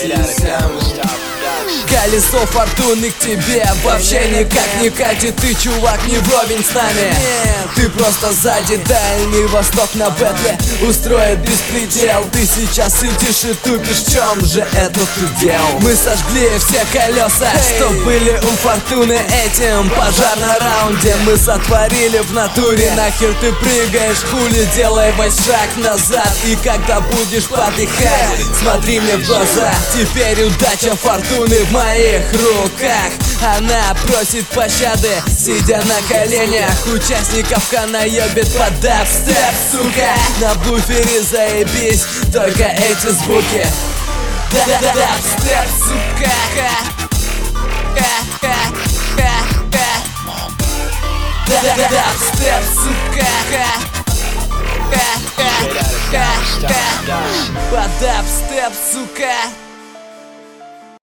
Колесо фортуны к тебе вообще никак не катит. Ты, чувак, не вровень с нами. Нет, ты просто сзади. Дальний Восток на бэтле устроит беспредел. Ты сейчас сидишь и тупишь, в чем же этот удел? Мы сожгли все колеса, что были у фортуны. Этим пожар на раунде мы сотворили в натуре. Нахер ты прыгаешь, хули, делай шаг назад. И когда будешь подыхать, смотри мне в глаза. Теперь удача фортуны в моих руках. Она просит пощады, сидя на коленях. Участников наебет под дабстеп, сука. На буфере заебись, только эти звуки. Дабстеп, сука. Дабстеп, сука. Под дабстеп, сука.